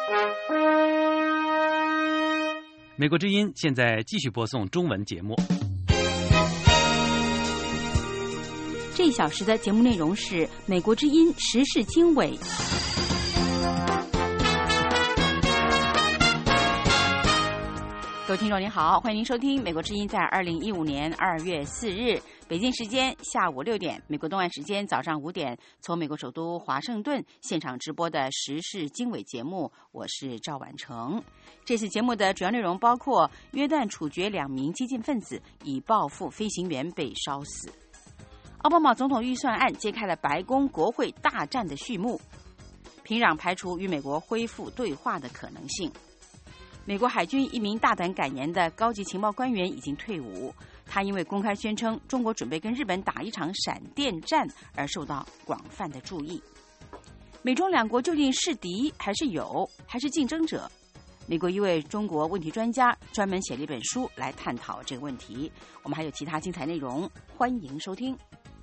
美国之音现在继续播送中文节目。 这一小时的节目内容是美国之音时事经纬。各位听众您好，欢迎您收听美国之音在2015年2月4日北京时间下午6点，美国东岸时间早上5点，从美国首都华盛顿现场直播的时事经纬节目，我是赵婉成。这次节目的主要内容包括约旦处决2名激进分子，以报复飞行员被烧死；奥巴马总统预算案揭开了白宫国会大战的序幕；平壤排除与美国恢复对话的可能性；美国海军一名大胆敢言的高级情报官员已经退伍，他因为公开宣称中国准备跟日本打一场闪电战而受到广泛的注意。美中两国究竟是敌还是友还是竞争者？美国一位中国问题专家专门写了一本书来探讨这个问题。我们还有其他精彩内容，欢迎收听。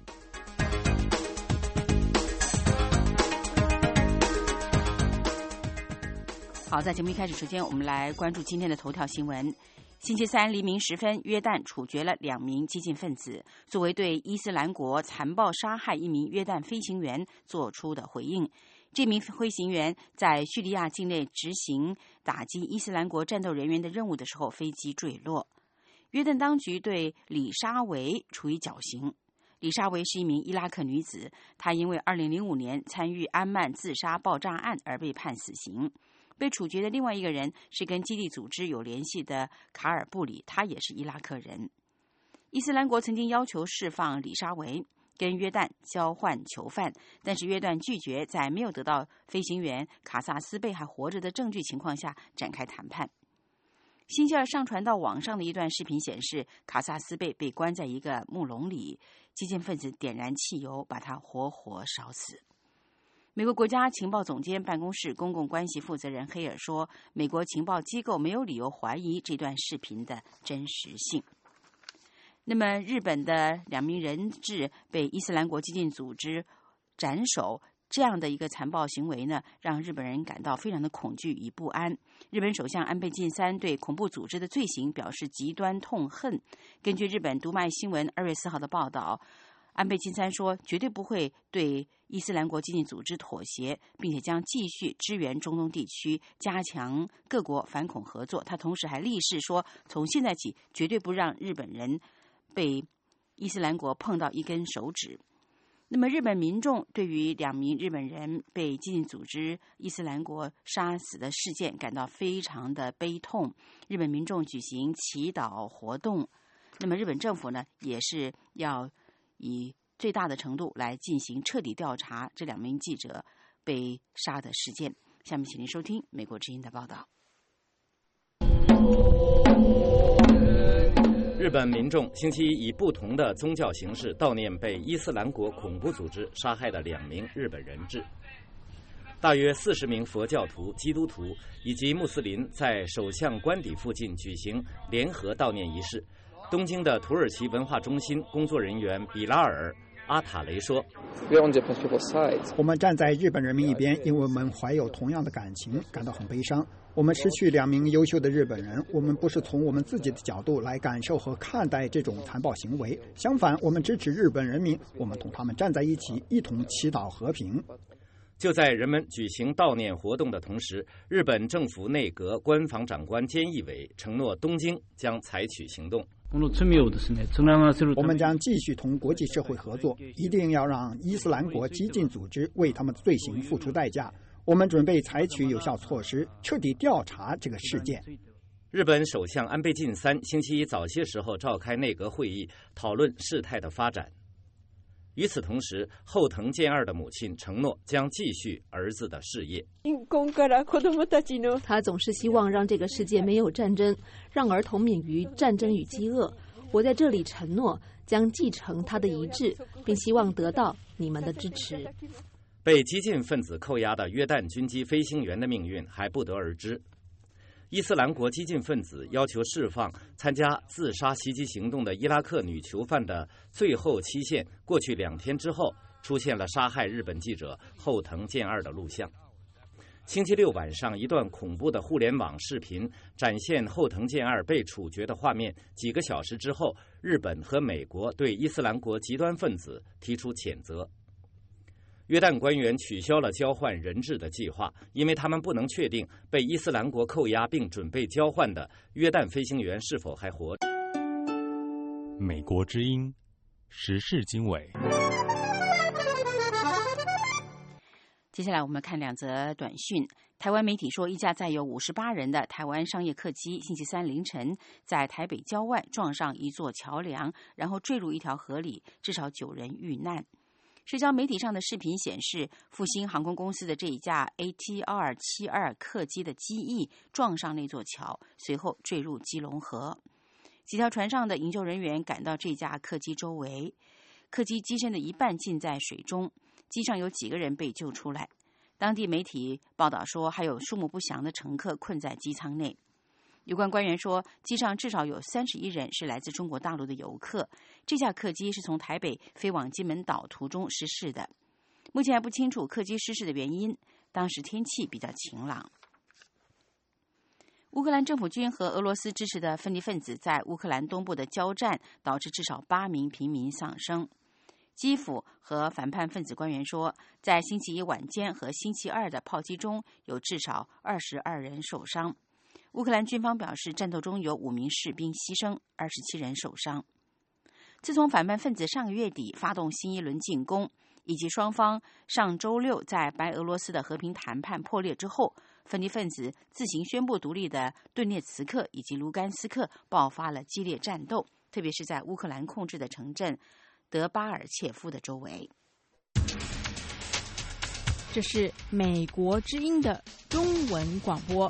好，在节目一开始，首先我们来关注今天的头条新闻。星期三黎明时分，约旦处决了2名激进分子，作为对伊斯兰国残暴杀害一名约旦飞行员做出的回应。这名飞行员在叙利亚境内执行打击伊斯兰国战斗人员的任务的时候，飞机坠落。约旦当局对李沙维处以绞刑。李沙维是一名伊拉克女子，她因为2005年参与安曼自杀爆炸案而被判死刑。被处决的另外一个人是跟基地组织有联系的卡尔布里，他也是伊拉克人。伊斯兰国曾经要求释放李沙维，跟约旦交换囚犯，但是约旦拒绝在没有得到飞行员卡萨斯贝还活着的证据情况下展开谈判。星期二上传到网上的一段视频显示，卡萨斯贝被关在一个木笼里，激进分子点燃汽油把他活活烧死。美国国家情报总监办公室公共关系负责人黑尔说，美国情报机构没有理由怀疑这段视频的真实性。那么日本的2名人质被伊斯兰国激进组织斩首，这样的一个残暴行为呢，让日本人感到非常的恐惧与不安。日本首相安倍晋三对恐怖组织的罪行表示极端痛恨。根据日本读卖新闻2月4号的报道，安倍晋三说绝对不会对伊斯兰国激进组织妥协，并且将继续支援中东地区，加强各国反恐合作。他同时还立誓说，从现在起绝对不让日本人被伊斯兰国碰到一根手指。那么日本民众对于2名日本人被激进组织伊斯兰国杀死的事件感到非常的悲痛，日本民众举行祈祷活动。那么日本政府呢，也是要以最大的程度来进行彻底调查这2名记者被杀的事件。下面请您收听美国之音的报道。 日本民众星期一以不同的宗教形式悼念被伊斯兰国恐怖组织杀害的2名日本人质。大约40名佛教徒、基督徒以及穆斯林在首相官邸附近举行联合悼念仪式。东京的土耳其文化中心工作人员比拉尔·阿塔雷说， 我们站在日本人民一边，因为我们怀有同样的感情，感到很悲伤。我们失去2名优秀的日本人，我们不是从我们自己的角度来感受和看待这种残暴行为，相反，我们支持日本人民，我们同他们站在一起，一同祈祷和平。 就在人们举行悼念活动的同时，日本政府内阁官房长官菅义伟承诺东京将采取行动。 我们将继续同国际社会合作，一定要让伊斯兰国激进组织为他们的罪行付出代价。我们准备采取有效措施，彻底调查这个事件。 日本首相安倍晋三星期一早些时候召开内阁会议，讨论事态的发展。与此同时，后藤健二的母亲承诺将继续儿子的事业。 他总是希望让这个世界没有战争，让儿童免于战争与饥饿。我在这里承诺将继承他的遗志，并希望得到你们的支持。 被激进分子扣押的约旦军机飞行员的命运还不得而知。伊斯兰国激进分子要求释放参加自杀袭击行动的伊拉克女囚犯的最后期限过去2天之后，出现了杀害日本记者后藤健二的录像。 星期六晚上，一段恐怖的互联网视频展现后藤健二被处决的画面。几个小时之后，日本和美国对伊斯兰国极端分子提出谴责。约旦官员取消了交换人质的计划，因为他们不能确定被伊斯兰国扣押并准备交换的约旦飞行员是否还活着。 美国之音时事经纬。 接下来我们看两则短讯。台湾媒体说，一架载有58人的台湾商业客机星期三凌晨在台北郊外撞上一座桥梁，然后坠入一条河里，至少9人遇难。社交媒体上的视频显示，复兴航空公司的这一架 ATR-72 客机的机翼撞上那座桥，随后坠入基隆河。几条船上的营救人员赶到这架客机周围，客机机身的一半浸在水中，机上有几个人被救出来。当地媒体报道说，还有数目不详的乘客困在机舱内。有关官员说，机上至少有31人是来自中国大陆的游客。这架客机是从台北飞往金门岛途中失事的。目前还不清楚客机失事的原因，当时天气比较晴朗。乌克兰政府军和俄罗斯支持的分离分子在乌克兰东部的交战，导致至少8名平民丧生。基辅和反叛分子官员说，在星期一晚间和星期二的炮击中有至少22人受伤。乌克兰军方表示，战斗中有5名士兵牺牲，27人受伤。自从反叛分子上个月底发动新一轮进攻，以及双方上周六在白俄罗斯的和平谈判破裂之后，分离分子自行宣布独立的顿涅茨克以及卢甘斯克爆发了激烈战斗，特别是在乌克兰控制的城镇德巴尔切夫的周围。 这是美国之音的中文广播。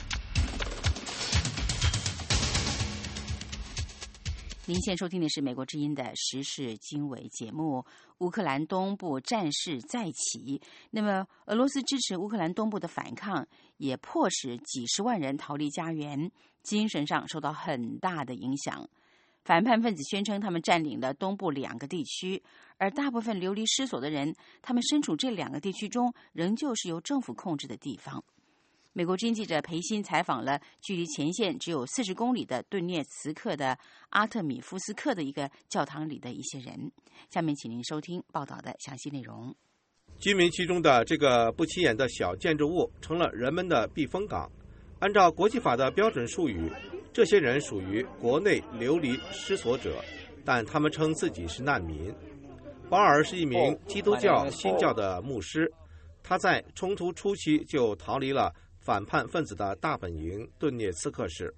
您现在收听的是美国之音的时事经纬节目。乌克兰东部战事再起，那么俄罗斯支持乌克兰东部的反抗，也迫使几十万人逃离家园，精神上受到很大的影响。反叛分子宣称他们占领了东部2个地区，而大部分流离失所的人，他们身处这2个地区中仍旧是由政府控制的地方。美国之音记者裴鑫采访了距离前线只有40公里的顿涅茨克的阿特米夫斯克的一个教堂里的一些人。下面请您收听报道的详细内容。 居民区中的这个不起眼的小建筑物成了人们的避风港。按照国际法的标准术语，这些人属于国内流离失所者，但他们称自己是难民。保尔是一名基督教新教的牧师，他在冲突初期就逃离了反叛分子的大本营顿涅茨克市。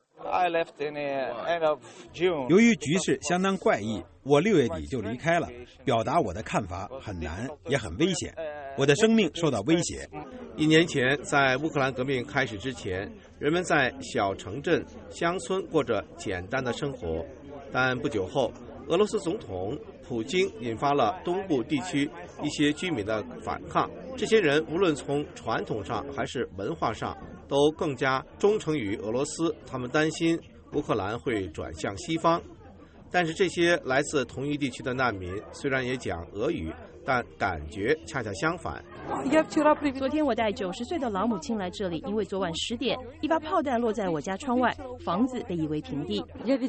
由于局势相当怪异，我6月底就离开了。表达我的看法很难，也很危险，我的生命受到威胁。 1年前，在乌克兰革命开始之前，人们在小城镇、乡村过着简单的生活，但不久后，俄罗斯总统普京引发了东部地区一些居民的反抗。这些人无论从传统上还是文化上都更加忠诚于俄罗斯，他们担心乌克兰会转向西方。但是这些来自同一地区的难民虽然也讲俄语，但感觉恰恰相反。 昨天我带90岁的老母亲来这里，因为昨晚10点一发炮弹落在我家窗外，房子被夷为平地。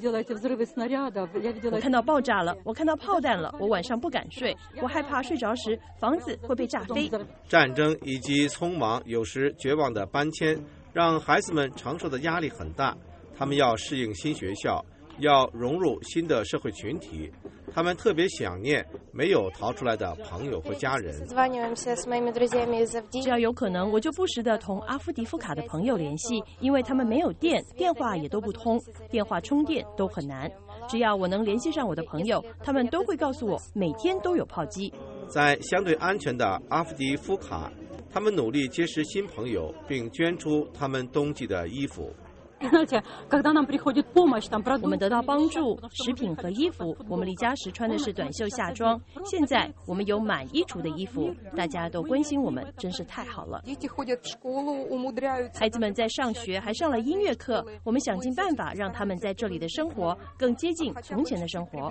我看到爆炸了，我看到炮弹了，我晚上不敢睡，我害怕睡着时房子会被炸飞。 战争以及匆忙有时绝望的搬迁让孩子们承受的压力很大，他们要适应新学校，要融入新的社会群体，他们特别想念没有逃出来的朋友和家人。 只要有可能，我就不时地同阿夫迪夫卡的朋友联系，因为他们没有电，电话也都不通，电话充电都很难。只要我能联系上我的朋友，他们都会告诉我每天都有炮击。 在相对安全的阿夫迪夫卡，他们努力结识新朋友，并捐出他们冬季的衣服。 我们得到帮助，食品和衣服。我们离家时穿的是短袖夏装，现在我们有满衣橱的衣服，大家都关心我们，真是太好了。孩子们在上学，还上了音乐课，我们想尽办法让他们在这里的生活更接近从前的生活。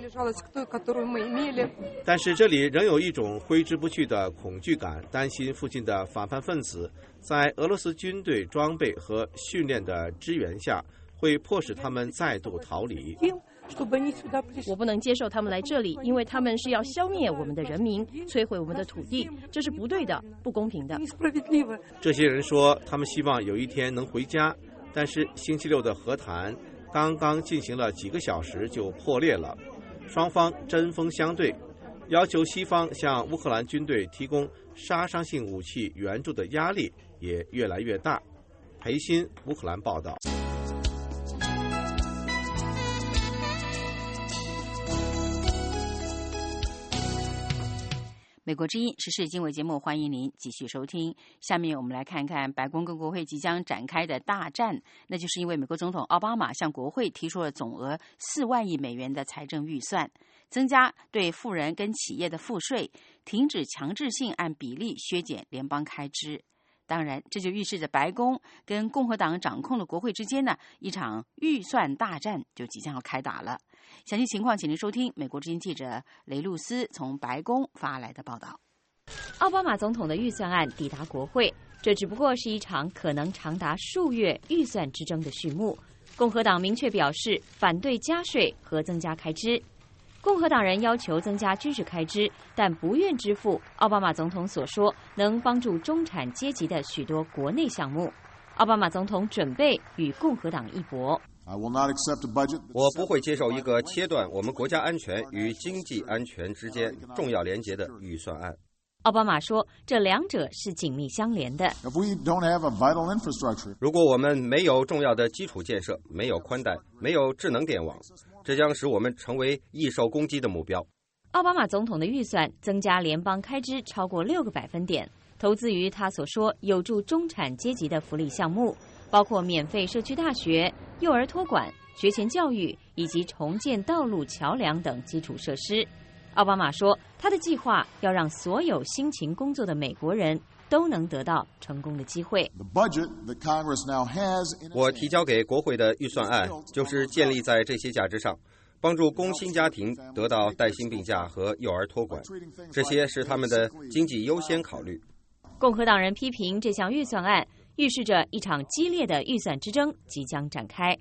但是这里仍有一种挥之不去的恐惧感，担心附近的反叛分子在俄罗斯军队装备和训练的支援下，会迫使他们再度逃离。 我不能接受他们来这里，因为他们是要消灭我们的人民，摧毁我们的土地，这是不对的，不公平的。 这些人说，他们希望有一天能回家，但是星期六的和谈刚刚进行了几个小时就破裂了，双方针锋相对，要求西方向乌克兰军队提供杀伤性武器援助的压力也越来越大。裴鑫，乌克兰报道。 美国之音时事经纬节目，欢迎您继续收听。下面我们来看看白宫跟国会即将展开的大战，那就是因为美国总统奥巴马向国会提出了总额4万亿美元的财政预算，增加对富人跟企业的赋税，停止强制性按比例削减联邦开支。当然，这就预示着白宫跟共和党掌控的国会之间呢，一场预算大战就即将要开打了。详细情况，请您收听美国之音记者雷露丝从白宫发来的报道。 奥巴马总统的预算案抵达国会，这只不过是一场可能长达数月预算之争的序幕。共和党明确表示反对加税和增加开支。共和党人要求增加军事开支，但不愿支付奥巴马总统所说能帮助中产阶级的许多国内项目。奥巴马总统准备与共和党一搏。 我不会接受一个切断我们国家安全与经济安全之间重要连结的预算案。 奥巴马说，这两者是紧密相连的。 如果我们没有重要的基础建设，没有宽带，没有智能电网，这将使我们成为易受攻击的目标。 奥巴马总统的预算增加联邦开支超过6个百分点，投资于他所说有助中产阶级的福利项目，包括免费社区大学、幼儿托管、学前教育以及重建道路、桥梁等基础设施。奥巴马说，他的计划要让所有辛勤工作的美国人都能得到成功的机会。 我提交给国会的预算案就是建立在这些价值上，帮助工薪家庭得到带薪病假和幼儿托管，这些是他们的经济优先考虑。 共和党人批评这项预算案预示着一场激烈的预算之争即将展开。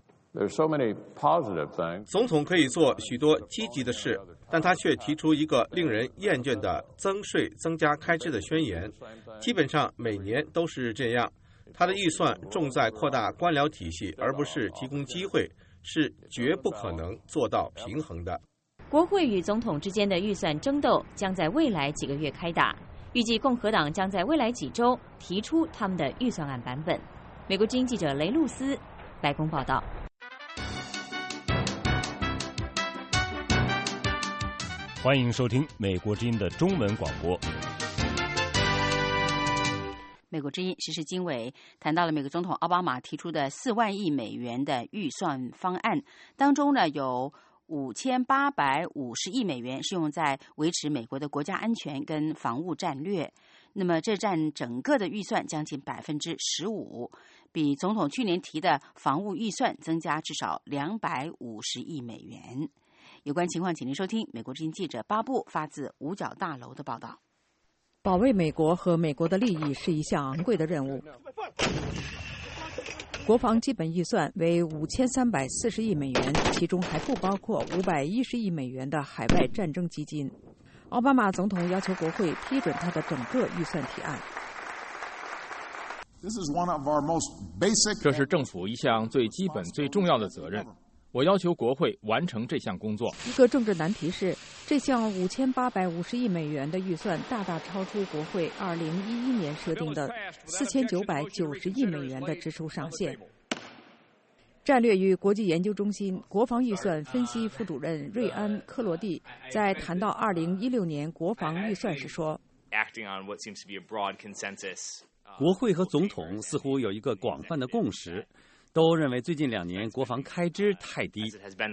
总统可以做许多积极的事，但他却提出一个令人厌倦的增税增加开支的宣言，基本上每年都是这样。他的预算重在扩大官僚体系，而不是提供机会，是绝不可能做到平衡的。 国会与总统之间的预算争斗将在未来几个月开打，预计共和党将在未来几周提出他们的预算案版本。美国之音记者雷露丝，白宫报道。 欢迎收听美国之音的中文广播。 美国之音时事经纬谈到了美国总统奥巴马提出的4万亿美元的预算方案，当中呢有5850亿美元是用在维持美国的国家安全跟防务战略，那么这占整个的预算将近15%，比总统去年提的防务预算增加至少250亿美元。有关情况，请您收听美国之音记者巴布发自五角大楼的报道。 保卫美国和美国的利益是一项昂贵的任务。国防基本预算为5340亿美元，其中还不包括510亿美元的海外战争基金。奥巴马总统要求国会批准他的整个预算提案。 这是政府一项最基本、最重要的责任。我要求国会完成这项工作。 一个政治难题是，这项5850亿美元的预算大大超出国会2011年设定的4990亿美元的支出上限。战略与国际研究中心国防预算分析副主任瑞安·克罗蒂在谈到2016年国防预算时说， 国会和总统似乎有一个广泛的共识， 都认为最近2年国防开支太低。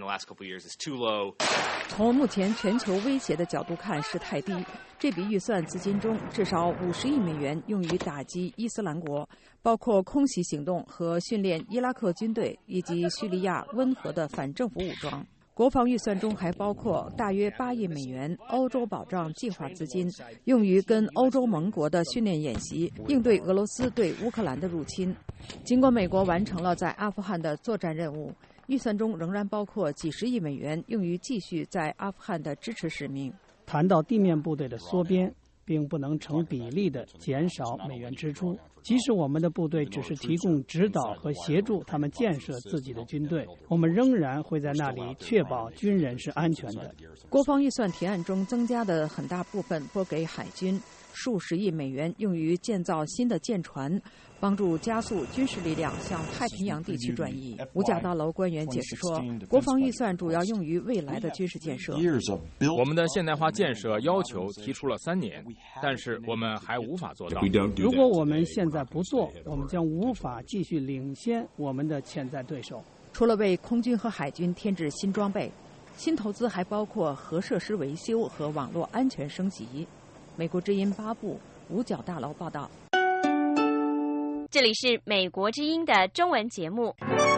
从目前全球威胁的角度看是太低。这笔预算资金中，至少50亿美元用于打击伊斯兰国，包括空袭行动和训练伊拉克军队以及叙利亚温和的反政府武装。国防预算中还包括大约8亿美元欧洲保障计划资金，用于跟欧洲盟国的训练演习，应对俄罗斯对乌克兰的入侵。尽管美国完成了在阿富汗的作战任务，预算中仍然包括几十亿美元用于继续在阿富汗的支持使命。 谈到地面部队的缩编，并不能成比例地减少美元支出。即使我们的部队只是提供指导和协助他们建设自己的军队，我们仍然会在那里确保军人是安全的。 国防预算提案中增加的很大部分拨给海军，数十亿美元用于建造新的舰船，帮助加速军事力量向太平洋地区转移。五角大楼官员解释说，国防预算主要用于未来的军事建设。 我们的现代化建设要求提出了3年，但是我们还无法做到。 如果我们现在不做，我们将无法继续领先我们的潜在对手。 除了为空军和海军添置新装备，新投资还包括核设施维修和网络安全升级。美国之音8部五角大楼报道。 这里是美国之音的中文节目。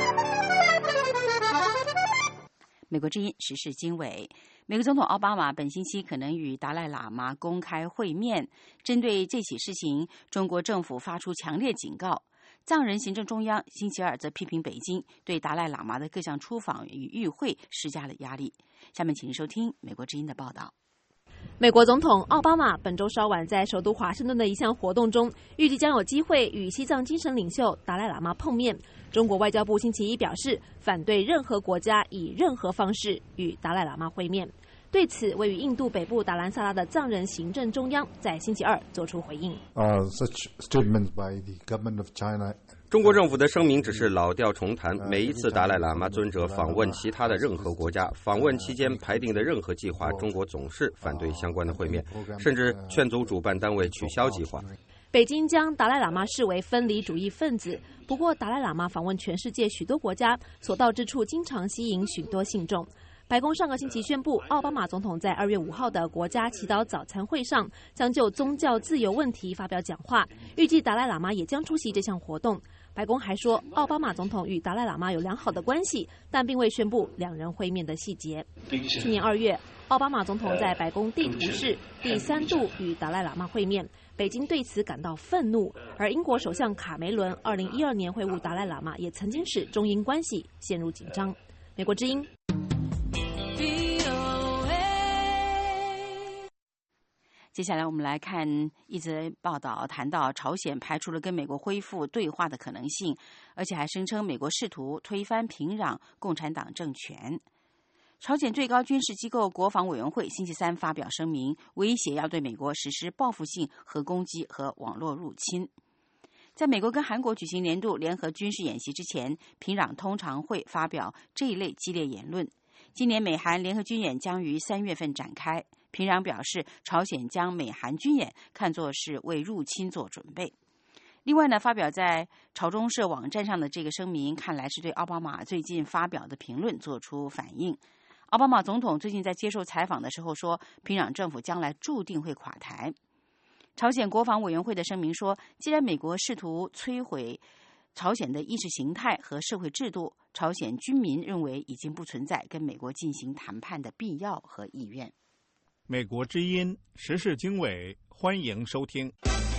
美国之音时事经纬，美国总统奥巴马本星期可能与达赖喇嘛公开会面。针对这起事情，中国政府发出强烈警告。藏人行政中央星期二则批评北京对达赖喇嘛的各项出访与与会施加了压力。下面请收听美国之音的报道。 美国总统奥巴马本周稍晚在首都华盛顿的一项活动中，预计将有机会与西藏精神领袖达赖喇嘛碰面。中国外交部星期一表示，反对任何国家以任何方式与达赖喇嘛会面。对此，位于印度北部达兰萨拉的藏人行政中央在星期二作出回应。 Such statements by the government of China. 中国政府的声明只是老调重弹，每一次达赖喇嘛尊者访问其他的任何国家，访问期间排定的任何计划，中国总是反对相关的会面，甚至劝阻主办单位取消计划。 北京将达赖喇嘛视为分离主义分子，不过达赖喇嘛访问全世界许多国家，所到之处经常吸引许多信众。白宫上个星期宣布，奥巴马总统在2月5号的国家祈祷早餐会上将就宗教自由问题发表讲话，预计达赖喇嘛也将出席这项活动。白宫还说，奥巴马总统与达赖喇嘛有良好的关系，但并未宣布两人会面的细节。去年2月，奥巴马总统在白宫地图室第3度与达赖喇嘛会面，北京对此感到愤怒，而英国首相卡梅伦2012年会晤达赖喇嘛也曾经使中英关系陷入紧张。美国之音。 接下来我们来看一则报道，谈到朝鲜排除了跟美国恢复对话的可能性，而且还声称美国试图推翻平壤共产党政权。朝鲜最高军事机构国防委员会星期三发表声明，威胁要对美国实施报复性核攻击和网络入侵。在美国跟韩国举行年度联合军事演习之前，平壤通常会发表这一类激烈言论。今年美韩联合军演将于3月份展开。平壤表示，朝鲜将美韩军演看作是为入侵做准备。另外呢，发表在朝中社网站上的这个声明，看来是对奥巴马最近发表的评论做出反应。奥巴马总统最近在接受采访的时候说，平壤政府将来注定会垮台。朝鲜国防委员会的声明说，既然美国试图摧毁朝鲜的意识形态和社会制度，朝鲜军民认为已经不存在跟美国进行谈判的必要和意愿。 美国之音时事经纬，欢迎收听。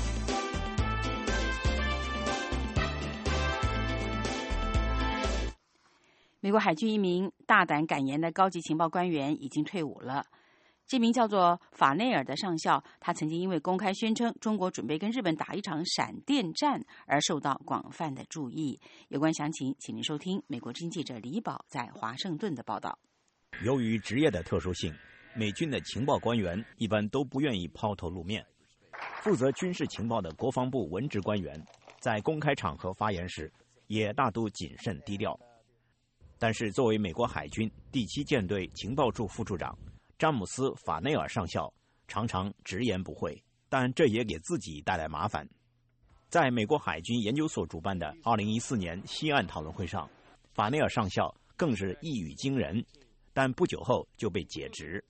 美国海军一名大胆敢言的高级情报官员已经退伍了。这名叫做法内尔的上校，他曾经因为公开宣称中国准备跟日本打一场闪电战而受到广泛的注意。有关详情，请您收听美国之音记者李宝在华盛顿的报道。 由于职业的特殊性，美军的情报官员一般都不愿意抛头露面。负责军事情报的国防部文职官员在公开场合发言时也大都谨慎低调。但是作为美国海军第7舰队情报处副处长詹姆斯·法内尔上校常常直言不讳，但这也给自己带来麻烦。 在美国海军研究所主办的2014年西岸讨论会上，法内尔上校更是一语惊人，但不久后就被解职。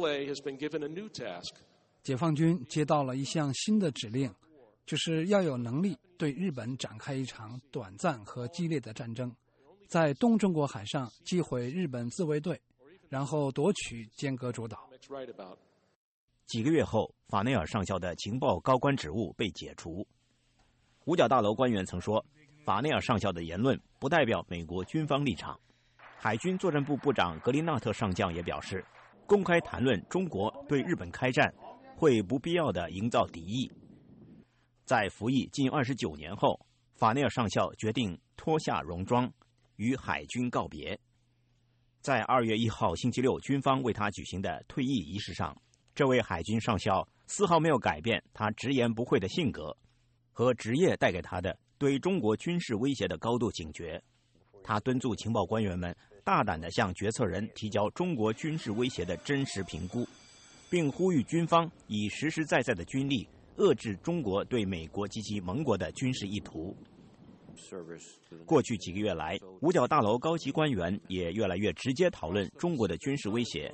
解放军接到了一项新的指令，就是要有能力对日本展开一场短暂和激烈的战争，在东中国海上击毁日本自卫队，然后夺取尖阁诸岛。 几个月后，法内尔上校的情报高官职务被解除。五角大楼官员曾说，法内尔上校的言论不代表美国军方立场。海军作战部部长格林纳特上将也表示，公开谈论中国对日本开战会不必要地营造敌意。在服役近29年后，法内尔上校决定脱下戎装，与海军告别。在2月1号星期六军方为他举行的退役仪式上，这位海军上校丝毫没有改变他直言不讳的性格和职业带给他的对中国军事威胁的高度警觉。他敦促情报官员们大胆地向决策人提交中国军事威胁的真实评估，并呼吁军方以实实在在的军力遏制中国对美国及其盟国的军事意图。过去几个月来，五角大楼高级官员也越来越直接讨论中国的军事威胁。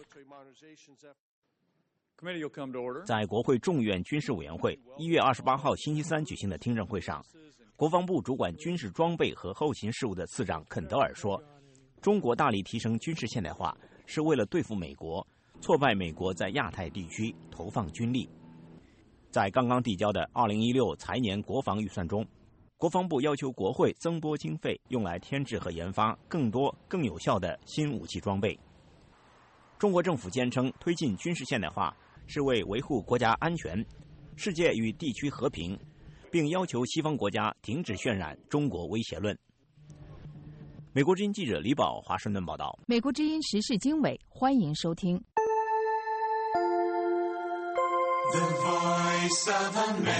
在国会众议院军事委员会1月28号星期三举行的听证会上，国防部主管军事装备和后勤事务的次长肯德尔说，中国大力提升军事现代化是为了对付美国，挫败美国在亚太地区投放军力。在刚刚递交的2016财年国防预算中，国防部要求国会增拨经费，用来添置和研发更多更有效的新武器装备。中国政府坚称推进军事现代化是为维护国家安全、世界与地区和平，并要求西方国家停止渲染中国威胁论。美国之音记者李宝华盛顿报道。 美国之音时事经纬，欢迎收听。 The Voice of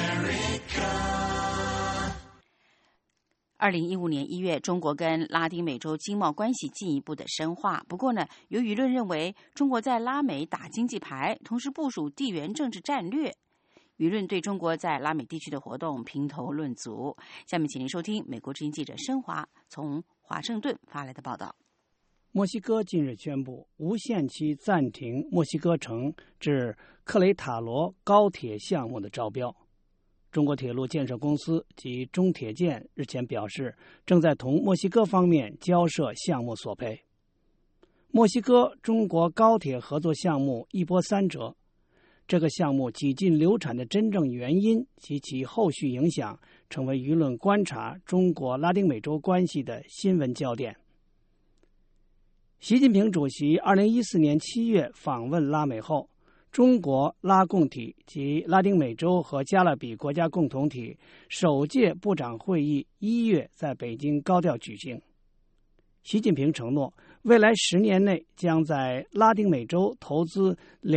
America。2015年1月，中国跟拉丁美洲经贸关系进一步的深化。不过呢，有舆论认为中国在拉美打经济牌，同时部署地缘政治战略。舆论对中国在拉美地区的活动评头论足。下面请您收听美国之音记者申华从华盛顿发来的报道。 墨西哥近日宣布无限期暂停墨西哥城至克雷塔罗高铁项目的招标。中国铁路建设公司及中铁建日前表示，正在同墨西哥方面交涉项目索赔。墨西哥中国高铁合作项目一波三折，这个项目几近流产的真正原因及其后续影响，成为舆论观察中国拉丁美洲关系的新闻焦点。习近平主席2014年7月访问拉美后，中国拉共体及拉丁美洲和加勒比国家共同体首届部长会议1月在北京高调举行。习近平承诺，未来10年内将在拉丁美洲投资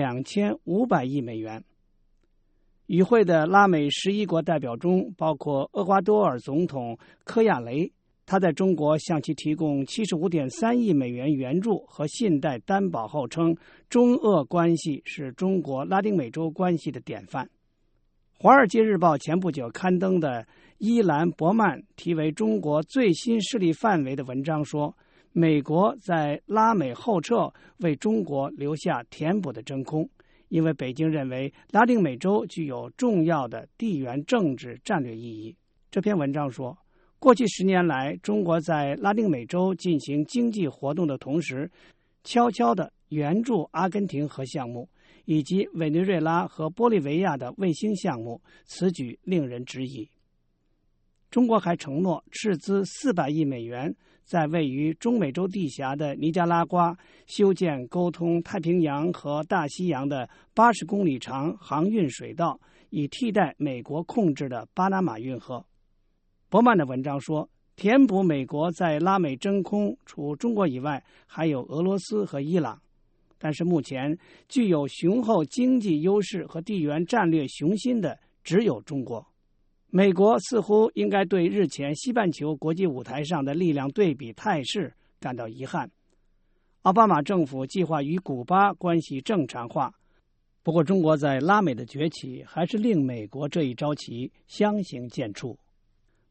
2500亿美元。与会的拉美11国代表中，包括厄瓜多尔总统科亚雷，他在中国向其提供75.3亿美元援助和信贷担保后称，中俄关系是中国拉丁美洲关系的典范。《华尔街日报》前不久刊登的伊兰·伯曼题为《中国最新势力范围》的文章说，美国在拉美后撤为中国留下填补的真空，因为北京认为拉丁美洲具有重要的地缘政治战略意义。这篇文章说，过去10年来，中国在拉丁美洲进行经济活动的同时，悄悄地援助阿根廷核项目以及委内瑞拉和玻利维亚的卫星项目，此举令人质疑。中国还承诺斥资400亿美元，在位于中美洲地峡的尼加拉瓜修建沟通太平洋和大西洋的80公里长航运水道，以替代美国控制的巴拿马运河。伯曼的文章说，填补美国在拉美真空，除中国以外，还有俄罗斯和伊朗。但是目前具有雄厚经济优势和地缘战略雄心的只有中国。美国似乎应该对日前西半球国际舞台上的力量对比态势感到遗憾。奥巴马政府计划与古巴关系正常化，不过中国在拉美的崛起还是令美国这一招棋相形见绌。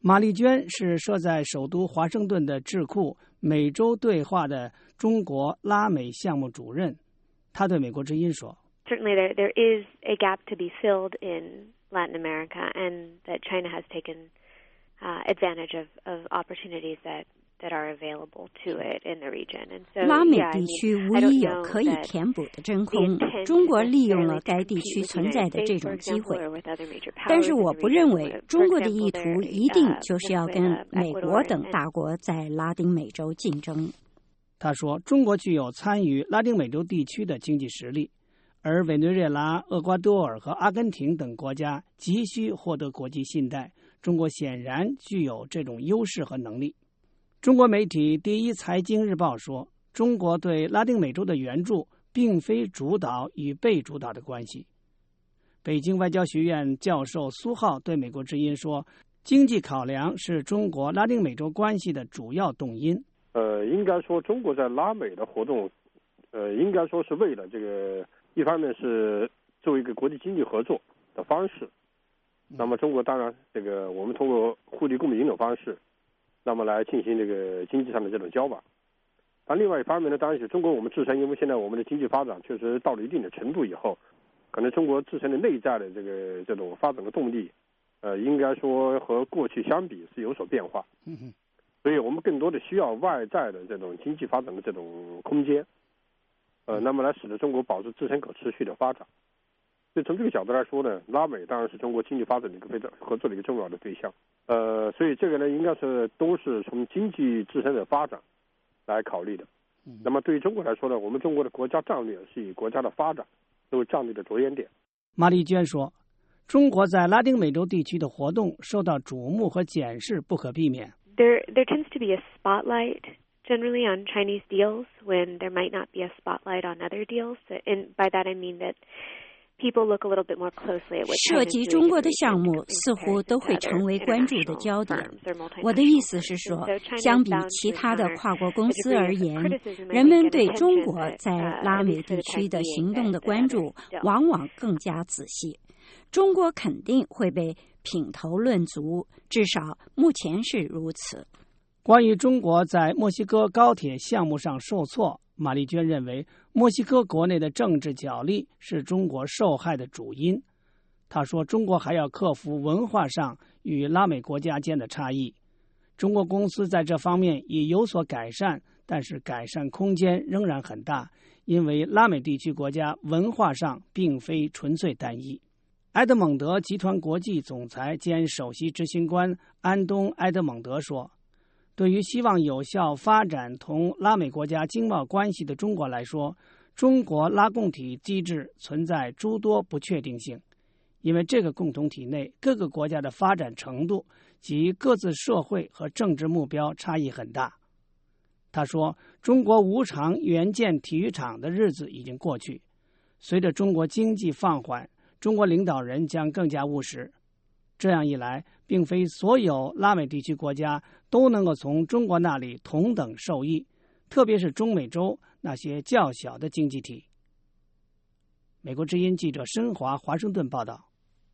马丽娟是设在首都华盛顿的智库美洲对话的中国拉美项目主任，她对美国之音说 ：“Certainly, there is a gap to be filled in Latin America, and that China has taken advantage of opportunities that are available to it in the region. And so, 拉美地区无疑有可以填补的真空，中国利用了该地区存在的这种机会。但是我不认为中国的意图一定就是要跟美国等大国在拉丁美洲竞争。” 他说，中国具有参与拉丁美洲地区的经济实力，而委内瑞拉、厄瓜多尔和阿根廷等国家急需获得国际信贷，中国显然具有这种优势和能力。中国媒体《第一财经日报》说，中国对拉丁美洲的援助并非主导与被主导的关系。北京外交学院教授苏浩对美国之音说，经济考量是中国拉丁美洲关系的主要动因。 应该说中国在拉美的活动，应该说是为了这个，一方面是作为一个国际经济合作的方式，那么中国当然这个我们通过互利共赢的方式，那么来进行这个经济上的这种交往。但另外一方面呢，当然是中国我们自身，因为现在我们的经济发展确实到了一定的程度以后，可能中国自身的内在的这种发展的动力，应该说和过去相比是有所变化。所以我们更多的需要外在的这种经济发展的这种空间，那么来使得中国保持自身可持续的发展。所以从这个角度来说呢，拉美当然是中国经济发展的一个非常合作的一个重要的对象。所以这个呢，应该是都是从经济自身的发展来考虑的。那么对于中国来说呢，我们中国的国家战略是以国家的发展作为战略的着眼点。 马丽娟说，中国在拉丁美洲地区的活动受到瞩目和检视不可避免。 There tends to be a spotlight generally on Chinese deals when there might not be a spotlight on other deals. And by that I mean that people look a little bit more closely at what 涉及中国的项目似乎都会成为关注的焦点。我的意思是说，相比其他的跨国公司而言，人们对中国在拉美地区的行动的关注往往更加仔细。中国肯定会被品头论足，至少目前是如此。 关于中国在墨西哥高铁项目上受挫，马丽娟认为墨西哥国内的政治角力是中国受害的主因。她说，中国还要克服文化上与拉美国家间的差异。中国公司在这方面已有所改善，但是改善空间仍然很大，因为拉美地区国家文化上并非纯粹单一。埃德蒙德集团国际总裁兼首席执行官安东·埃德蒙德说，对于希望有效发展同拉美国家经贸关系的中国来说，中国拉共体机制存在诸多不确定性，因为这个共同体内各个国家的发展程度及各自社会和政治目标差异很大。他说，中国无偿援建体育场的日子已经过去，随着中国经济放缓，中国领导人将更加务实。这样一来，并非所有拉美地区国家都能够从中国那里同等受益，特别是中美洲那些较小的经济体。美国之音记者申华华盛顿报道。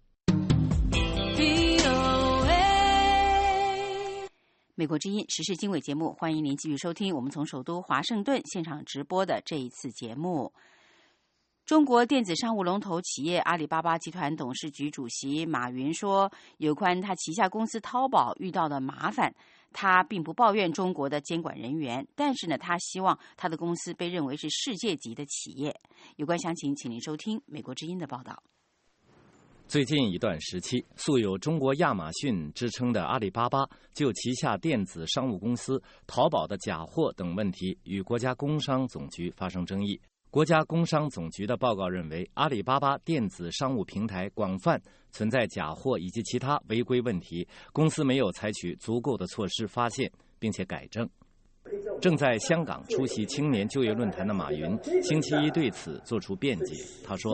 美国之音时事经纬节目，欢迎您继续收听我们从首都华盛顿现场直播的这一次节目。中国电子商务龙头企业阿里巴巴集团董事局主席马云说，有关他旗下公司淘宝遇到的麻烦，他并不抱怨中国的监管人员，但是呢，他希望他的公司被认为是世界级的企业。有关详情，请您收听美国之音的报道。 最近一段时期，素有中国亚马逊之称的阿里巴巴就旗下电子商务公司淘宝的假货等问题与国家工商总局发生争议。国家工商总局的报告认为，阿里巴巴电子商务平台广泛存在假货以及其他违规问题，公司没有采取足够的措施发现并且改正。正在香港出席青年就业论坛的马云星期一对此作出辩解，他说，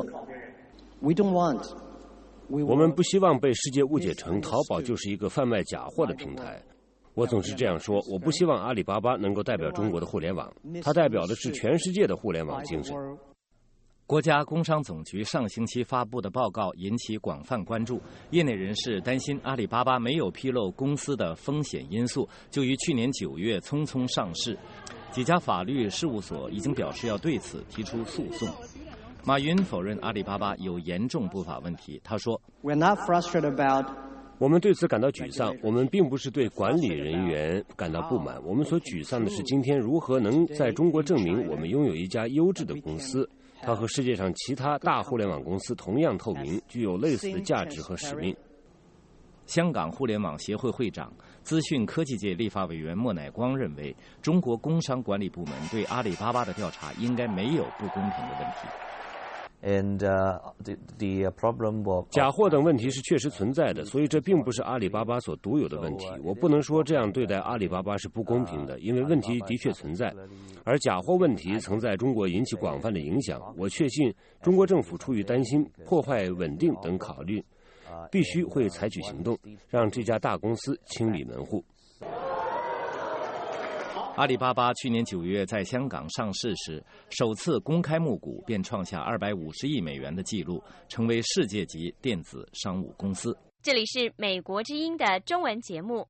我们不希望被世界误解成淘宝就是一个贩卖假货的平台。我总是这样说，我不希望阿里巴巴能够代表中国的互联网，它代表的是全世界的互联网精神。 国家工商总局上星期发布的报告引起广泛关注，业内人士担心阿里巴巴没有披露公司的风险因素，就于去年9月匆匆上市。几家法律事务所已经表示要对此提出诉讼。马云否认阿里巴巴有严重不法问题，他说 ：“We're not frustrated about。” 我们对此感到沮丧，我们并不是对管理人员感到不满，我们所沮丧的是今天如何能在中国证明我们拥有一家优质的公司，它和世界上其他大互联网公司同样透明，具有类似的价值和使命。香港互联网协会会长、资讯科技界立法委员莫乃光认为，中国工商管理部门对阿里巴巴的调查应该没有不公平的问题。假货等问题是确实存在的，所以这并不是阿里巴巴所独有的问题。我不能说这样对待阿里巴巴是不公平的，因为问题的确存在。而假货问题曾在中国引起广泛的影响。我确信中国政府出于担心破坏稳定等考虑，必须会采取行动，让这家大公司清理门户。 阿里巴巴去年9月在香港上市时，首次公开募股便创下250亿美元的纪录，成为世界级电子商务公司。 这里是美国之音的中文节目。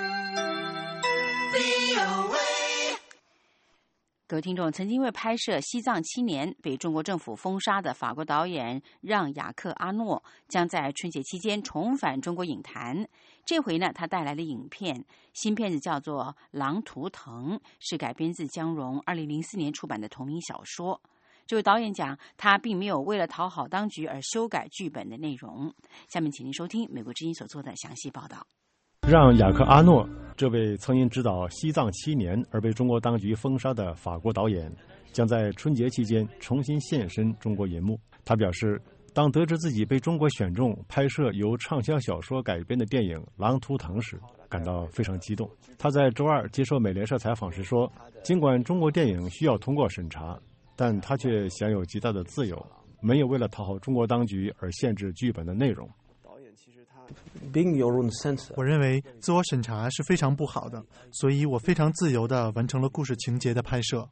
各位听众，曾经为拍摄《西藏7年》被中国政府封杀的法国导演让·雅克·阿诺将在春节期间重返中国影坛。这回呢，他带来的影片新片子叫做《狼图腾》，是改编自江荣2004年出版的同名小说。这位导演讲，他并没有为了讨好当局而修改剧本的内容。下面请您收听美国之音所做的详细报道。 让·雅克·阿诺，这位曾因执导《西藏7年》而被中国当局封杀的法国导演，将在春节期间重新现身中国银幕。他表示，当得知自己被中国选中拍摄由畅销小说改编的电影《狼图腾》时，感到非常激动。他在周二接受美联社采访时说，尽管中国电影需要通过审查，但他却享有极大的自由，没有为了讨好中国当局而限制剧本的内容。 我认为自我审查是非常不好的，所以我非常自由地完成了故事情节的拍摄。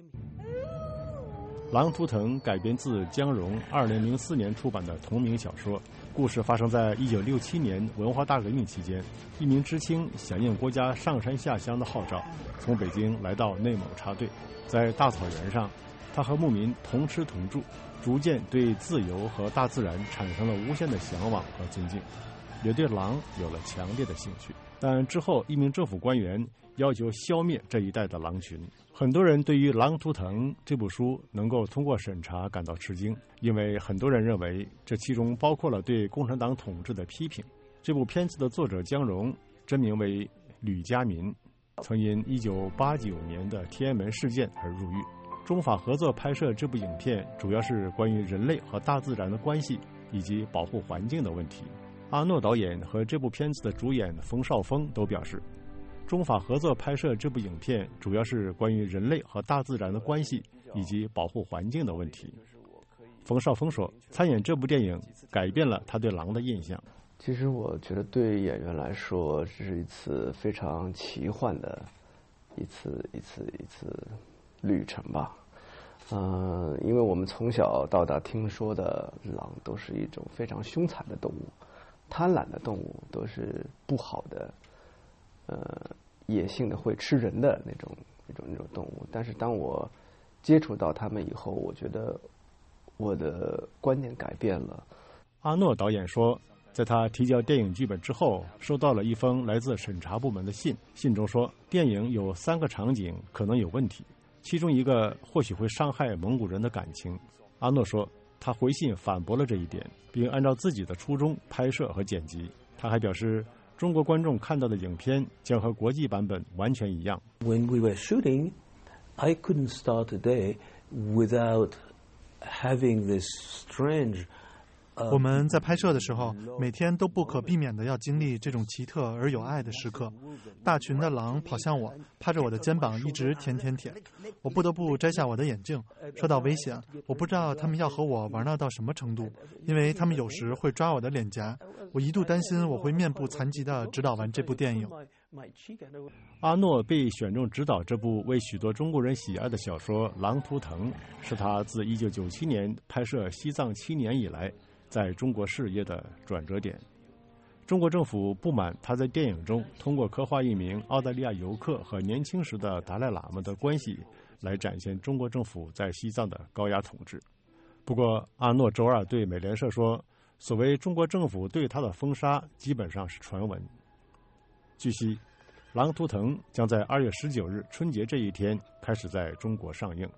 狼图腾改编自江荣2004年出版的同名小说，故事发生在1967年文化大革命期间。一名知青响应国家上山下乡的号召，从北京来到内蒙插队。在大草原上，他和牧民同吃同住，逐渐对自由和大自然产生了无限的向往和尊敬，也对狼有了强烈的兴趣。但之后，一名政府官员要求消灭这一带的狼群。很多人对于《狼图腾》这部书能够通过审查感到吃惊，因为很多人认为这其中包括了对共产党统治的批评。这部片子的作者江荣，真名为吕家民，曾因1989年的天安门事件而入狱。中法合作拍摄这部影片，主要是关于人类和大自然的关系以及保护环境的问题。阿诺导演和这部片子的主演冯绍峰都表示，中法合作拍摄这部影片主要是关于人类和大自然的关系以及保护环境的问题。冯绍峰说，参演这部电影改变了他对狼的印象。 其实我觉得对演员来说，这是一次非常奇幻的一次旅程吧。因为我们从小到大听说的狼都是一种非常凶残的动物，贪婪的动物，都是不好的，野性的会吃人的那种动物。但是当我接触到他们以后，我觉得我的观念改变了。 阿诺导演说，在他提交电影剧本之后，收到了一封来自审查部门的信，信中说电影有3个场景可能有问题，其中一个或许会伤害蒙古人的感情。阿诺说，他回信反驳了这一点，并按照自己的初衷拍摄和剪辑。他还表示，中国观众看到的影片将和国际版本完全一样。 When we were shooting, I couldn't start a day without having this strange 我们在拍摄的时候，每天都不可避免地要经历这种奇特而有爱的时刻。大群的狼跑向我，趴着我的肩膀一直舔。我不得不摘下我的眼镜。说到危险，我不知道他们要和我玩闹到什么程度，因为他们有时会抓我的脸颊。我一度担心我会面部残疾地指导完这部电影。 阿诺被选中执导这部为许多中国人喜爱的小说《狼图腾》，是他自1997年拍摄《西藏7年》以来在中国事业的转折点。中国政府不满他在电影中通过刻画一名澳大利亚游客和年轻时的达赖喇嘛的关系，来展现中国政府在西藏的高压统治。不过，阿诺周二对美联社说，所谓中国政府对他的封杀基本上是传闻。据悉，《狼图腾》将在2月19日春节这一天开始在中国上映。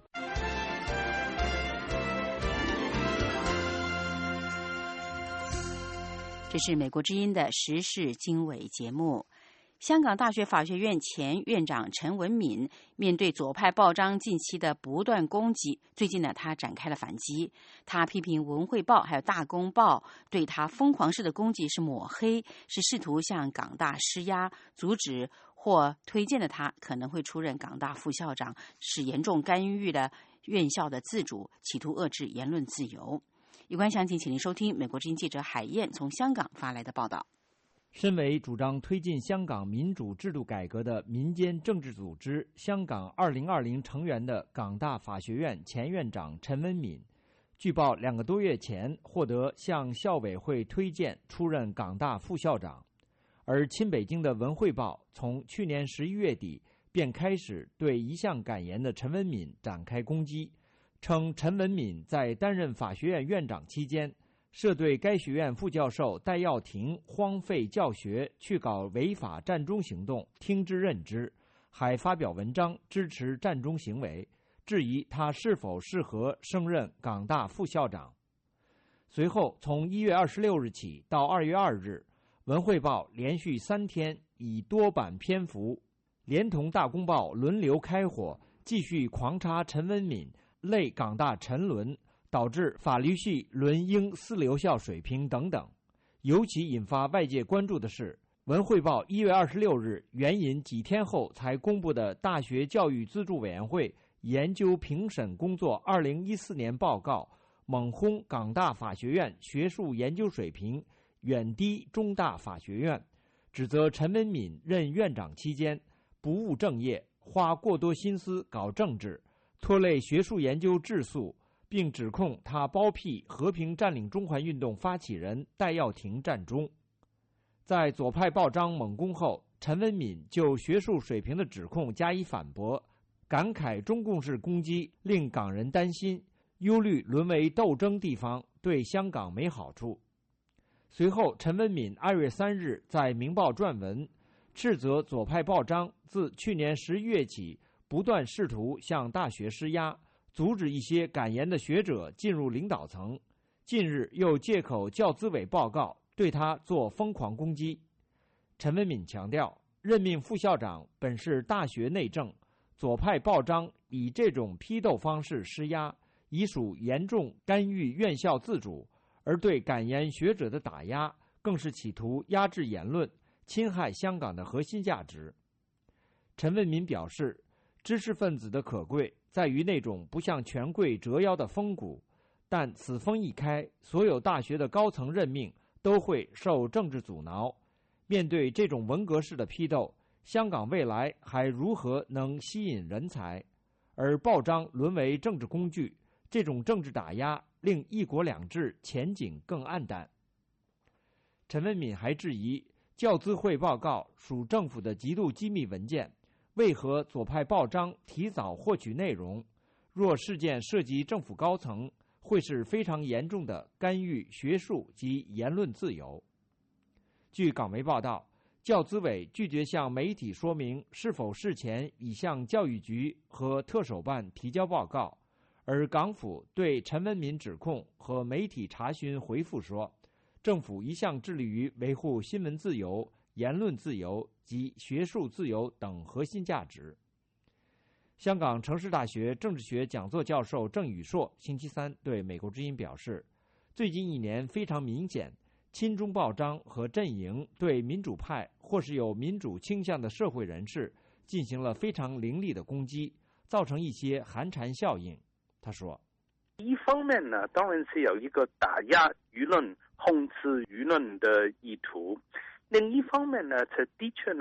这是美国之音的时事经纬节目。香港大学法学院前院长陈文敏面对左派报章近期的不断攻击，最近呢，他展开了反击。他批评《文汇报》还有《大公报》对他疯狂式的攻击是抹黑，是试图向港大施压，阻止或推荐的他可能会出任港大副校长，是严重干预了院校的自主，企图遏制言论自由。有关详情，请您收听美国之音记者海燕从香港发来的报道。 身为主张推进香港民主制度改革的民间政治组织香港2020成员的港大法学院前院长陈文敏，据报2个多月前获得向校委会推荐出任港大副校长，而亲北京的《文汇报》从去年11月底便开始对一向敢言的陈文敏展开攻击，称陈文敏在担任法学院院长期间，涉对该学院副教授戴耀廷荒废教学去搞违法占中行动听之任之，还发表文章支持占中行为，质疑他是否适合升任港大副校长。随后从1月26日起到2月2日，文汇报连续3天以多版篇幅连同大公报轮流开火，继续狂插陈文敏类港大沉沦，导致法律系沦英4流校水平等等。尤其引发外界关注的是，文汇报1月26日援引几天后才公布的大学教育资助委员会研究评审工作2014年报告，猛轰港大法学院学术研究水平远低中大法学院，指责陈文敏任院长期间不务正业，花过多心思搞政治，拖累学术研究质素，并指控他包庇和平占领中环运动发起人戴耀廷占中。在左派报章猛攻后，陈文敏就学术水平的指控加以反驳，感慨中共式攻击令港人担心，忧虑沦为斗争地方，对香港没好处。随后，陈文敏2月3日在《明报》撰文，斥责左派报章自去年11月起不断试图向大学施压，阻止一些敢言的学者进入领导层。近日又借口教资委报告对他做疯狂攻击。陈文敏强调，任命副校长本是大学内政，左派报章以这种批斗方式施压，已属严重干预院校自主，而对敢言学者的打压更是企图压制言论，侵害香港的核心价值。陈文敏表示，知识分子的可贵在于那种不向权贵折腰的风骨，但此风一开，所有大学的高层任命都会受政治阻挠。面对这种文革式的批斗，香港未来还如何能吸引人才？而报章沦为政治工具，这种政治打压令一国两制前景更暗淡。陈文敏还质疑，教资会报告属政府的极度机密文件，为何左派报章提早获取内容？若事件涉及政府高层，会是非常严重的干预学术及言论自由。据港媒报道，教资委拒绝向媒体说明是否事前已向教育局和特首办提交报告，而港府对陈文敏指控和媒体查询回复说，政府一向致力于维护新闻自由、言论自由及学术自由等核心价值。香港城市大学政治学讲座教授郑宇硕星期三对美国之音表示，最近1年非常明显，亲中报章和阵营对民主派或是有民主倾向的社会人士进行了非常凌厉的攻击，造成一些寒蝉效应。他说， 一方面呢，当然是有一个打压舆论、控制舆论的意图；另一方面呢，这的确呢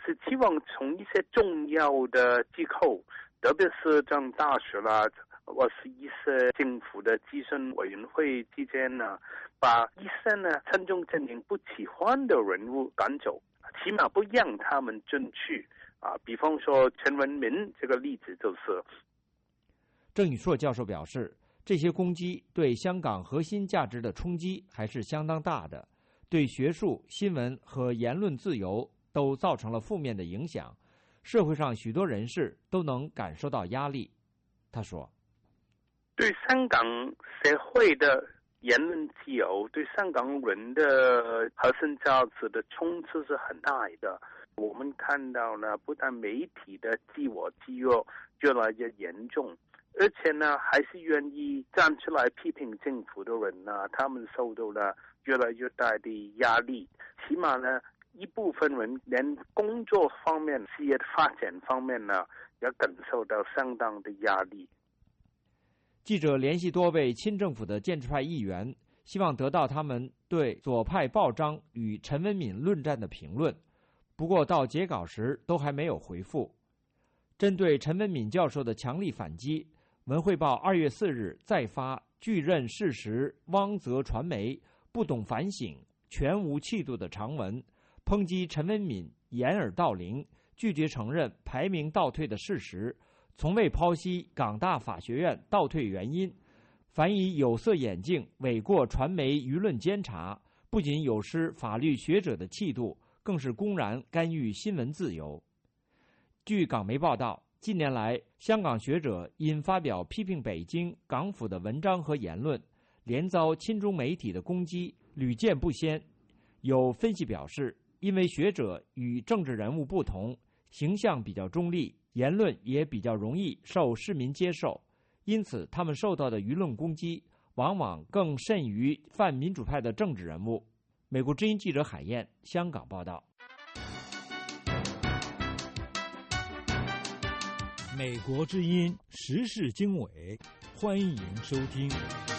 是希望从一些重要的机构，特别是像大学啦，或是一些政府的咨询委员会之间呢，把一些呢参众阵营不喜欢的人物赶走，起码不让他们进去啊。比方说陈文敏这个例子就是。 郑宇硕教授表示，这些攻击对香港核心价值的冲击还是相当大的，对学术、新闻和言论自由都造成了负面的影响，社会上许多人士都能感受到压力。他说， 对香港社会的言论自由，对香港人的核心价值的冲击是很大的。我们看到呢，不但媒体的自我制约越来越严重，而且呢，还是愿意站出来批评政府的人呢，他们受到了越来越大的压力。起码呢，一部分人连工作方面、事业发展方面呢，也感受到相当的压力。 记者联系多位亲政府的建制派议员，希望得到他们对左派报章与陈文敏论战的评论，不过到截稿时都还没有回复。针对陈文敏教授的强力反击，文汇报2月4日再发拒认事实、汪责传媒不懂反省、全无气度的长文，抨击陈文敏掩耳盗铃，拒绝承认排名倒退的事实，从未剖析港大法学院倒退原因，凡以有色眼镜诿过传媒舆论监察，不仅有失法律学者的气度，更是公然干预新闻自由。据港媒报道，近年来，香港学者因发表批评北京、港府的文章和言论，连遭亲中媒体的攻击，屡见不鲜。有分析表示，因为学者与政治人物不同，形象比较中立，言论也比较容易受市民接受，因此他们受到的舆论攻击往往更甚于泛民主派的政治人物。美国之音记者海燕香港报道。 美国之音时事经纬，欢迎收听。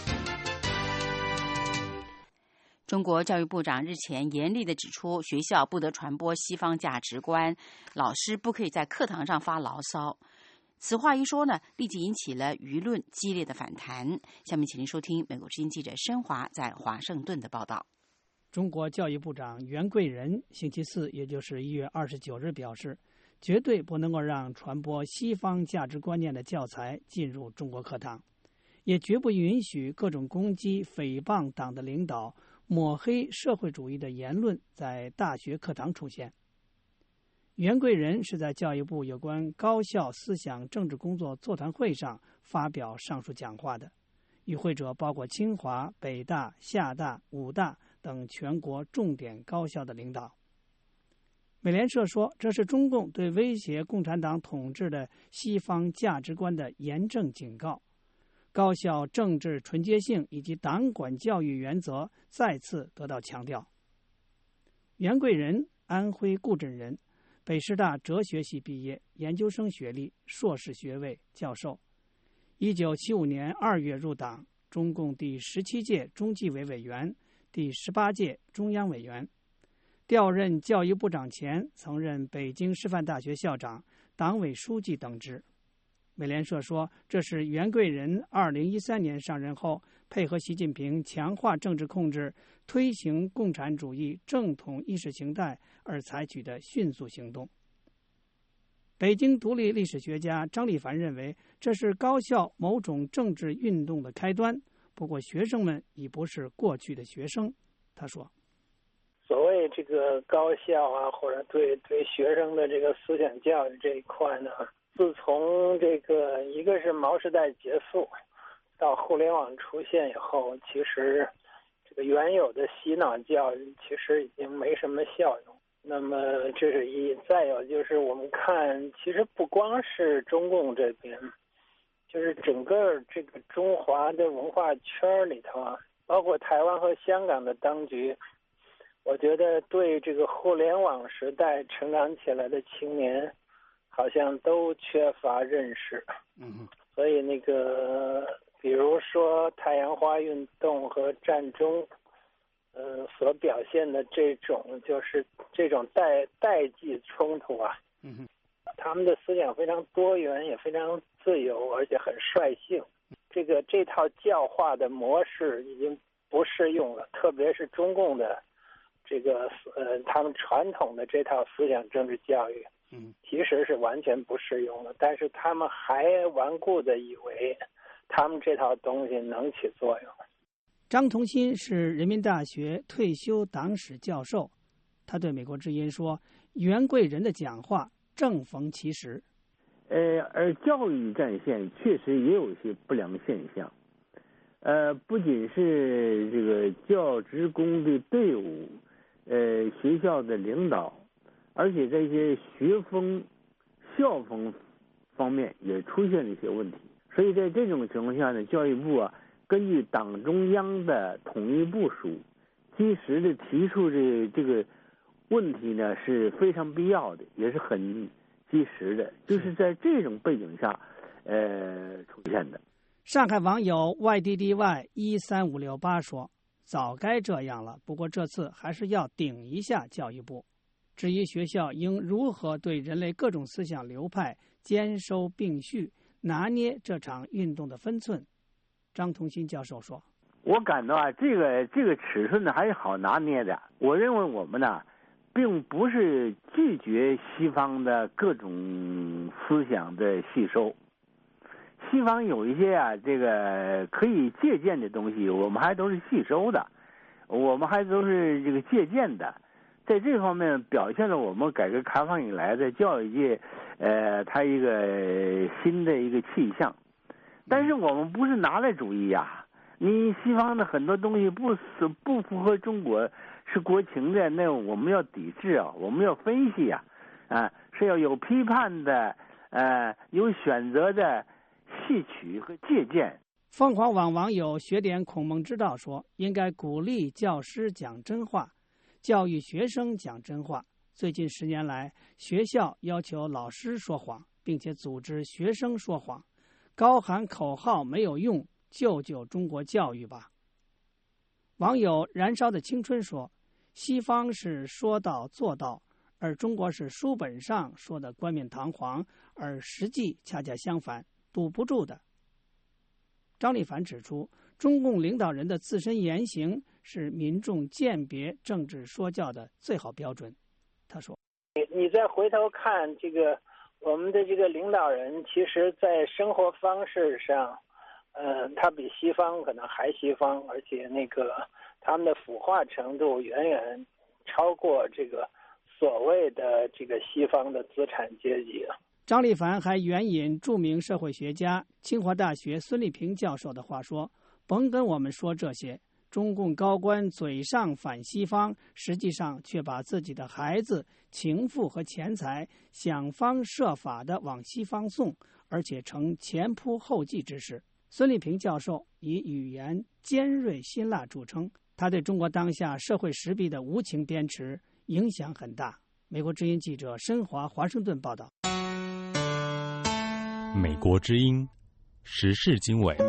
中国教育部长日前严厉地指出，学校不得传播西方价值观，老师不可以在课堂上发牢骚。此话一说呢，立即引起了舆论激烈的反弹。下面请您收听美国之音记者申华在华盛顿的报道。 中国教育部长袁贵仁星期四，也就是1月29日表示，绝对不能够让传播西方价值观念的教材进入中国课堂，也绝不允许各种攻击、诽谤党的领导、抹黑社会主义的言论在大学课堂出现。袁贵仁是在教育部有关高校思想政治工作座谈会上发表上述讲话的，与会者包括清华、北大、厦大、武大等全国重点高校的领导。美联社说，这是中共对威胁共产党统治的西方价值观的严正警告，高校政治纯洁性以及党管教育原则再次得到强调。袁贵仁，安徽固镇人，北师大哲学系毕业，研究生学历，硕士学位，教授。1975年2月入党，中共第17届中纪委委员、第18届中央委员。调任教育部长前，曾任北京师范大学校长、党委书记等职。美联社说，这是袁贵仁2013年上任后，配合习近平强化政治控制、推行共产主义正统意识形态而采取的迅速行动。北京独立历史学家张立凡认为，这是高校某种政治运动的开端。不过，学生们已不是过去的学生。他说， 所谓这个高校啊，或者对学生的这个思想教育这一块呢，自从这个一个是毛时代结束，到互联网出现以后，其实这个原有的洗脑教育其实已经没什么效用。那么这是一，再有就是我们看，其实不光是中共这边，就是整个这个中华的文化圈里头啊，包括台湾和香港的当局，我觉得对这个互联网时代成长起来的青年，好像都缺乏认识。所以那个，比如说太阳花运动和战中， 所表现的这种就是这种代际冲突啊，他们的思想非常多元，也非常自由，而且很率性。这套教化的模式已经不适用了，特别是中共的他们传统的这套思想政治教育，其实是完全不适用了。但是他们还顽固的以为他们这套东西能起作用。 张同新是人民大学退休党史教授，他对美国之音说：“袁贵仁的讲话正逢其时。” 而教育战线确实也有一些不良现象，不仅是这个教职工的队伍，学校的领导，而且在一些学风、校风方面也出现了一些问题。所以在这种情况下呢，教育部啊，根据党中央的统一部署，及时的提出这个问题呢是非常必要的，也是很及时的，就是在这种背景下，出现的。 上海网友 YDDY13568 说：“早该这样了，不过这次还是要顶一下教育部。”质疑学校应如何对人类各种思想流派兼收并蓄，拿捏这场运动的分寸。张同新教授说：“ 我感到啊，这个尺寸呢还是好拿捏的。我认为我们呢，并不是拒绝西方的各种思想的吸收，西方有一些啊，这个可以借鉴的东西，我们还都是吸收的，我们还都是这个借鉴的，在这方面表现了我们改革开放以来的教育界，它一个新的一个气象。但是我们不是拿来主义呀，你西方的很多东西不符合中国是国情的，那我们要抵制啊，我们要分析啊，是要有批判的，有选择的吸取和借鉴。 凤凰网网友学点孔孟之道说：“应该鼓励教师讲真话，教育学生讲真话。最近10年来，学校要求老师说谎，并且组织学生说谎，高喊口号没有用，救救中国教育吧。”网友燃烧的青春说：“西方是说到做到，而中国是书本上说的冠冕堂皇，而实际恰恰相反，堵不住的。”张立凡指出，中共领导人的自身言行是民众鉴别政治说教的最好标准。他说：“ 你再回头看我们的这个领导人，其实在生活方式上，他比西方可能还西方，而且他们的腐化程度远远超过这个所谓的这个西方的资产阶级啊。” 张立凡还援引著名社会学家清华大学孙立平教授的话说：“甭跟我们说这些，中共高官嘴上反西方，实际上却把自己的孩子、情妇和钱财想方设法地往西方送，而且成前仆后继之势。”孙立平教授以语言尖锐辛辣著称，他对中国当下社会时弊的无情鞭笞影响很大。美国之音记者申华华盛顿报道。 美国之音时事经纬。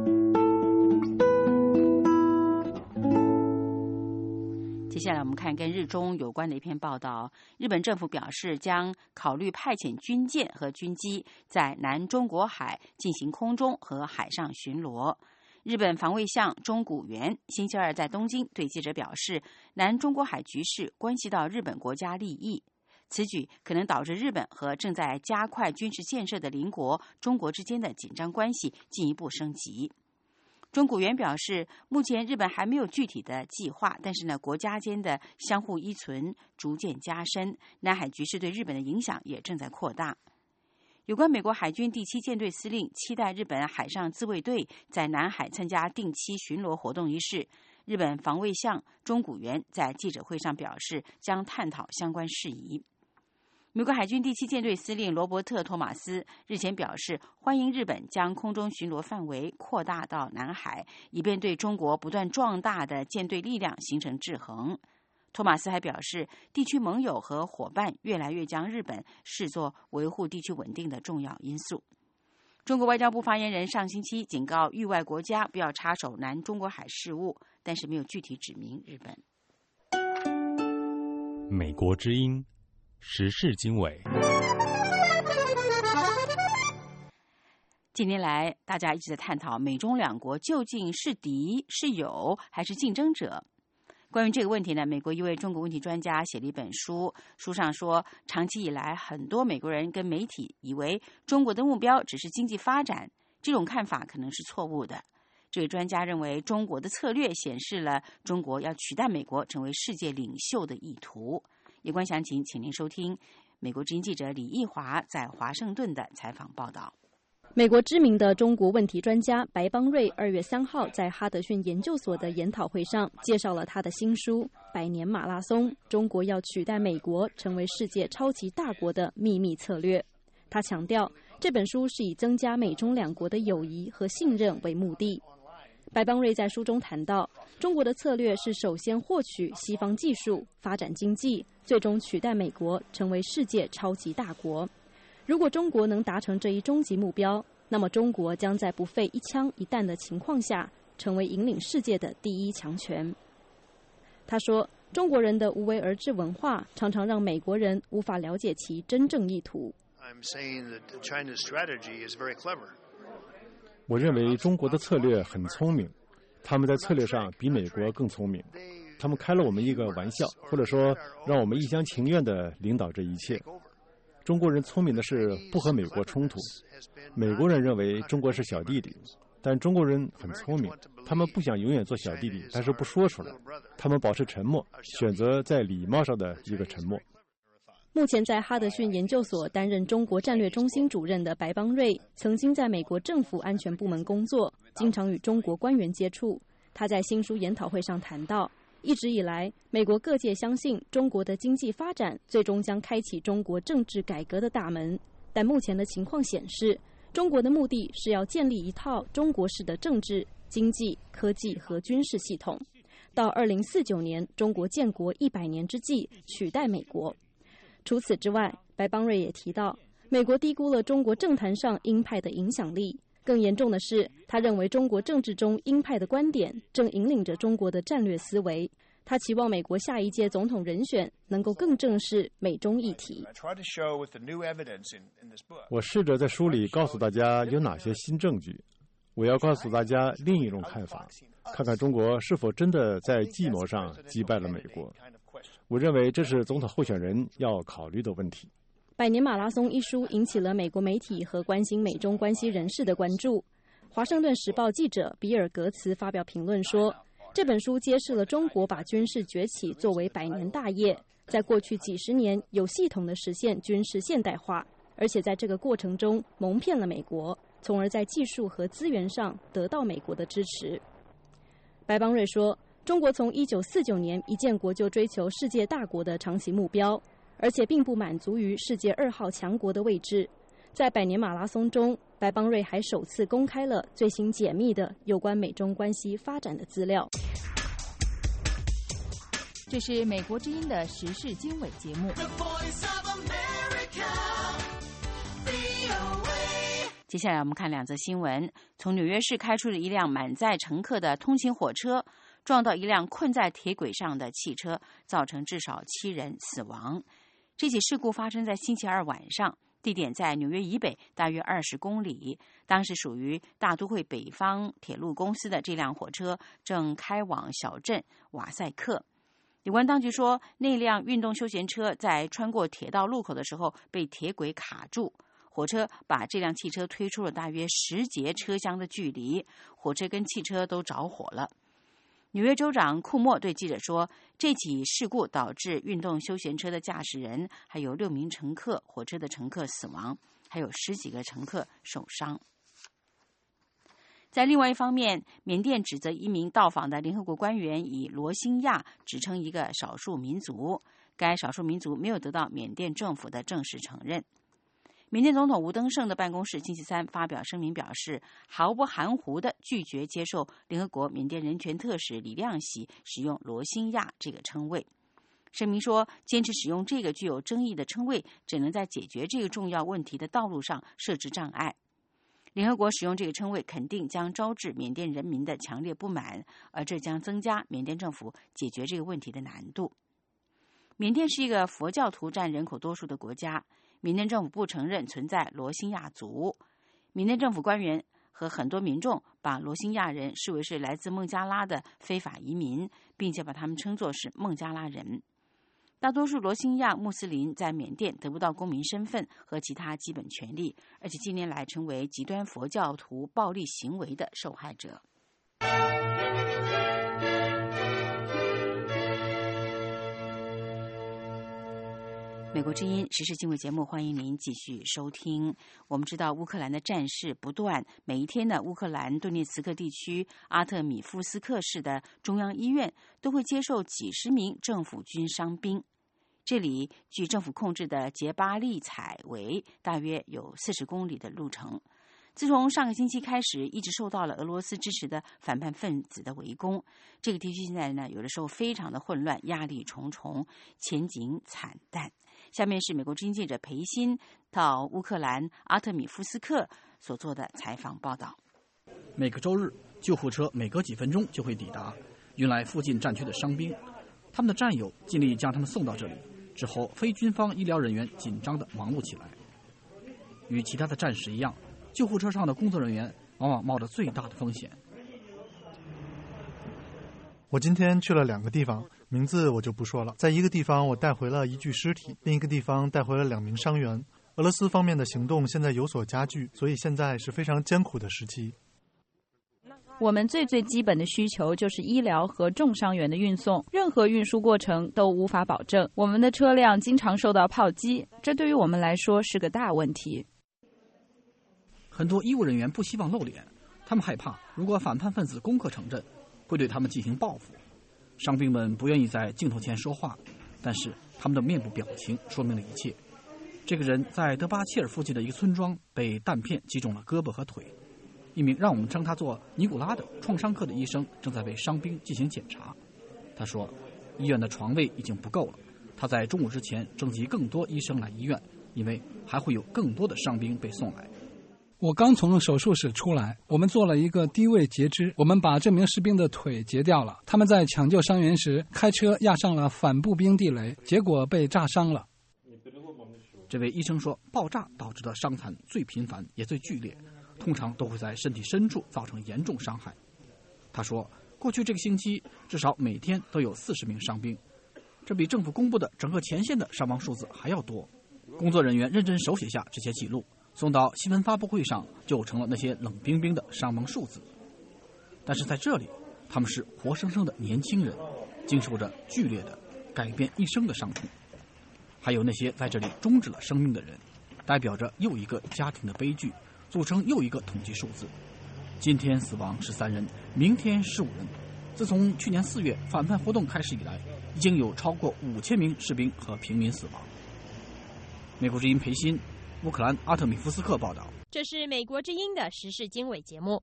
接下来我们看跟日中有关的一篇报道。日本政府表示将考虑派遣军舰和军机在南中国海进行空中和海上巡逻。日本防卫相中谷元星期二在东京对记者表示，南中国海局势关系到日本国家利益，此举可能导致日本和正在加快军事建设的邻国中国之间的紧张关系进一步升级。中谷元表示，目前日本还没有具体的计划，但是呢，国家间的相互依存逐渐加深，南海局势对日本的影响也正在扩大。有关美国海军第7舰队司令期待日本海上自卫队在南海参加定期巡逻活动一事，日本防卫相中谷元在记者会上表示，将探讨相关事宜。美国海军第7舰队司令罗伯特·托马斯日前表示，欢迎日本将空中巡逻范围扩大到南海，以便对中国不断壮大的舰队力量形成制衡。托马斯还表示，地区盟友和伙伴越来越将日本视作维护地区稳定的重要因素。中国外交部发言人上星期警告域外国家不要插手南中国海事务， 但是没有具体指明日本。 美国之音时事经纬。 近年来，大家一直在探讨美中两国究竟是敌是友还是竞争者。关于这个问题呢，美国一位中国问题专家写了一本书，书上说，长期以来很多美国人跟媒体以为中国的目标只是经济发展，这种看法可能是错误的。这位专家认为，中国的策略显示了中国要取代美国成为世界领袖的意图。有关详情，请您收听美国之音记者李义华在华盛顿的采访报道。 美国知名的中国问题专家白邦瑞2月3号在哈德逊研究所的研讨会上介绍了他的新书《百年马拉松：中国要取代美国成为世界超级大国的秘密策略》。他强调，这本书是以增加美中两国的友谊和信任为目的。白邦瑞在书中谈到，中国的策略是首先获取西方技术，发展经济，最终取代美国成为世界超级大国。如果中国能达成这一终极目标，那么中国将在不费一枪一弹的情况下，成为引领世界的第一强权。他说，中国人的无为而治文化常常让美国人无法了解其真正意图。 我认为中国的策略很聪明，他们在策略上比美国更聪明。他们开了我们一个玩笑，或者说让我们一厢情愿地领导这一切。中国人聪明的是不和美国冲突，美国人认为中国是小弟弟，但中国人很聪明，他们不想永远做小弟弟，但是不说出来，他们保持沉默，选择在礼貌上的一个沉默。 目前在哈德逊研究所担任中国战略中心主任的白邦瑞，曾经在美国政府安全部门工作，经常与中国官员接触。他在新书研讨会上谈到，一直以来，美国各界相信中国的经济发展最终将开启中国政治改革的大门，但目前的情况显示，中国的目的是要建立一套中国式的政治、经济、科技和军事系统，到2049年中国建国100年之际取代美国。除此之外，白邦瑞也提到，美国低估了中国政坛上鹰派的影响力。更严重的是，他认为中国政治中鹰派的观点正引领着中国的战略思维。他期望美国下一届总统人选能够更正视美中议题。 我试着在书里告诉大家有哪些新证据。我要告诉大家另一种看法，看看中国是否真的在计谋上击败了美国。我认为这是总统候选人要考虑的问题。 《百年马拉松》一书引起了美国媒体和关心美中关系人士的关注。华盛顿时报记者比尔·格茨发表评论说，这本书揭示了中国把军事崛起作为百年大业，在过去几十年有系统地实现军事现代化，而且在这个过程中蒙骗了美国，从而在技术和资源上得到美国的支持。白邦瑞说，中国从1949年一建国就追求世界大国的长期目标，而且并不满足于世界2号强国的位置。在百年马拉松中，白邦瑞还首次公开了最新解密的有关美中关系发展的资料。 这是美国之音的时事经纬节目。 接下来我们看两则新闻。从纽约市开出了一辆满载乘客的通勤火车，撞到一辆困在铁轨上的汽车，造成至少7人死亡。这起事故发生在星期二晚上，地点在纽约以北大约20公里。当时属于大都会北方铁路公司的这辆火车正开往小镇瓦塞克。有关当局说，那辆运动休闲车在穿过铁道路口的时候被铁轨卡住，火车把这辆汽车推出了大约10节车厢的距离，火车跟汽车都着火了。纽约州长库莫对记者说，这起事故导致运动休闲车的驾驶人还有6名乘客，火车的乘客死亡，还有10几个乘客受伤。在另外一方面，缅甸指责一名到访的联合国官员以罗兴亚指称一个少数民族，该少数民族没有得到缅甸政府的正式承认。缅甸总统吴登盛的办公室星期三发表声明表示，毫不含糊地拒绝接受联合国缅甸人权特使李亮喜使用罗兴亚这个称谓。声明说，坚持使用这个具有争议的称谓，只能在解决这个重要问题的道路上设置障碍。 联合国使用这个称谓，肯定将招致缅甸人民的强烈不满，而这将增加缅甸政府解决这个问题的难度。缅甸是一个佛教徒占人口多数的国家，缅甸政府不承认存在罗兴亚族。缅甸政府官员和很多民众把罗兴亚人视为是来自孟加拉的非法移民，并且把他们称作是孟加拉人。大多数罗兴亚穆斯林在缅甸得不到公民身份和其他基本权利，而且近年来成为极端佛教徒暴力行为的受害者。美国之音时事经纬节目，欢迎您继续收听。我们知道乌克兰的战事不断，每一天呢，乌克兰顿涅茨克地区阿特米夫斯克市的中央医院都会接受几十名政府军伤兵。这里距政府控制的杰巴利采维大约有40公里的路程。自从上个星期开始，一直受到了俄罗斯支持的反叛分子的围攻。这个地区现在呢，有的时候非常的混乱，压力重重，前景惨淡。下面是美国之音记者裴鑫到乌克兰阿特米夫斯克所做的采访报道。 每个周日，救护车每隔几分钟就会抵达，运来附近战区的伤兵。他们的战友尽力将他们送到这里，之后非军方医疗人员紧张地忙碌起来。与其他的战士一样，救护车上的工作人员往往冒着最大的风险。 我今天去了2个地方，名字我就不说了。在一个地方，我带回了1具尸体；另一个地方带回了2名伤员。俄罗斯方面的行动现在有所加剧，所以现在是非常艰苦的时期。 我们最基本的需求就是医疗和重伤员的运送，任何运输过程都无法保证。我们的车辆经常受到炮击，这对于我们来说是个大问题。 很多医务人员不希望露脸，他们害怕如果反叛分子攻克城镇，会对他们进行报复。伤兵们不愿意在镜头前说话，但是他们的面部表情说明了一切。这个人在德巴切尔附近的一个村庄被弹片击中了胳膊和腿。一名让我们称他做尼古拉的创伤科的医生正在为伤兵进行检查。他说，医院的床位已经不够了，他在中午之前征集更多医生来医院，因为还会有更多的伤兵被送来。 我刚从手术室出来，我们做了一个低位截肢，我们把这名士兵的腿截掉了。他们在抢救伤员时开车压上了反步兵地雷，结果被炸伤了。 这位医生说，爆炸导致的伤残最频繁也最剧烈，通常都会在身体深处造成严重伤害。他说，过去这个星期至少每天都有40名伤兵，这比政府公布的整个前线的伤亡数字还要多。工作人员认真手写下这些记录，送到新闻发布会上，就成了那些冷冰冰的伤亡数字。但是在这里，他们是活生生的年轻人，经受着剧烈的改变一生的伤痛。还有那些在这里终止了生命的人，代表着又一个家庭的悲剧，组成又一个统计数字。今天死亡13人，明天15人。自从去年4月反叛活动开始以来，已经有超过5000名士兵和平民死亡。美国之音裴鑫，乌克兰阿特米夫斯克报道。 这是美国之音的时事经纬节目。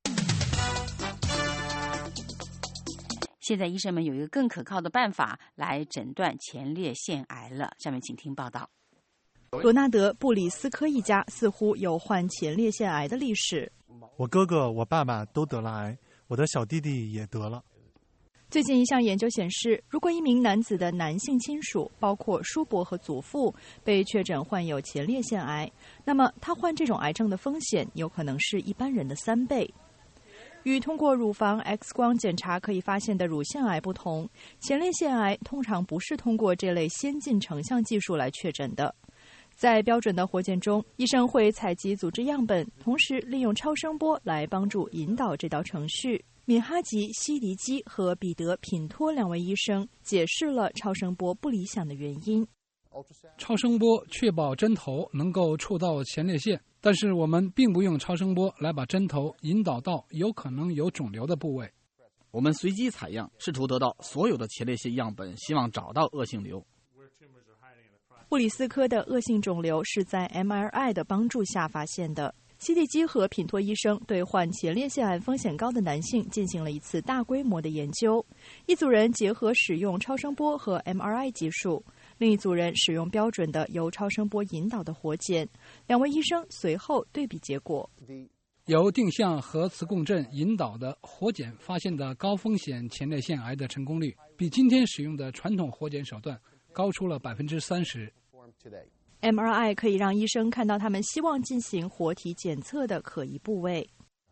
现在医生们有一个更可靠的办法来诊断前列腺癌了。下面请听报道。 罗纳德·布里斯科一家似乎有患前列腺癌的历史。 我哥哥、我爸爸都得了癌，我的小弟弟也得了。 最近一项研究显示，如果一名男子的男性亲属，包括叔伯和祖父，被确诊患有前列腺癌，那么他患这种癌症的风险有可能是一般人的3倍。与通过乳房 X 光检查可以发现的乳腺癌不同，前列腺癌通常不是通过这类先进成像技术来确诊的。在标准的活检中，医生会采集组织样本，同时利用超声波来帮助引导这道程序。敏哈吉·西迪基和彼得·品托2位医生解释了超声波不理想的原因。 超声波确保针头能够触到前列腺，但是我们并不用超声波来把针头引导到有可能有肿瘤的部位。 我们随机采样，试图得到所有的前列腺样本，希望找到恶性瘤。 布里斯科的恶性肿瘤是在 MRI 的帮助下发现的。西蒂基和品托医生对患前列腺癌风险高的男性进行了一次大规模的研究，一组人结合使用超声波和 MRI 技术，另一组人使用标准的由超声波引导的活检。2位医生随后对比结果。 由定向核磁共振引导的活检发现的高风险前列腺癌的成功率，比今天使用的传统活检手段高出了30%。 MRI 可以让医生看到他们希望进行活体检测的可疑部位。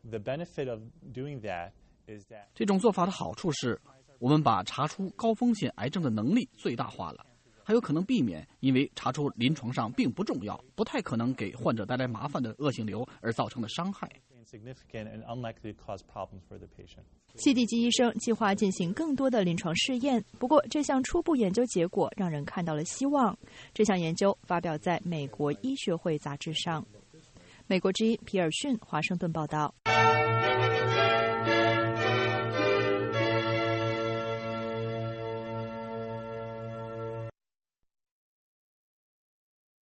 这种做法的好处是，我们把查出高风险癌症的能力最大化了，还有可能避免因为查出临床上并不重要、不太可能给患者带来麻烦的恶性瘤而造成的伤害。 西蒂基医生计划进行更多的临床试验，不过这项初步研究结果让人看到了希望。这项研究发表在美国医学会杂志上。美国之音皮尔逊华盛顿报道。